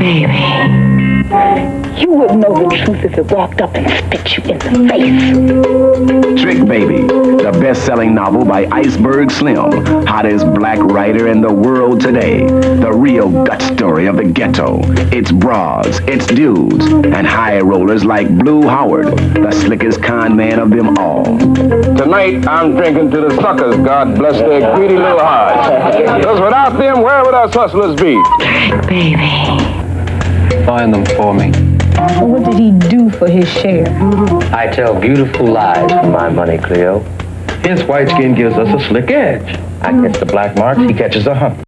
baby. You wouldn't know the truth if it walked up and spit you in the face. Trick Baby, the best-selling novel by Iceberg Slim, hottest black writer in the world today. The real gut story of the ghetto. It's bras, it's dudes, and high rollers like Blue Howard, the slickest con man of them all. Tonight, I'm drinking to the suckers, God bless their greedy little hearts. Because without them, where would us hustlers be? Trick Baby. Find them for me. What did he do for his share? I tell beautiful lies for my money, Cleo. His white skin gives us a slick edge. I catch the black marks, he catches the hump.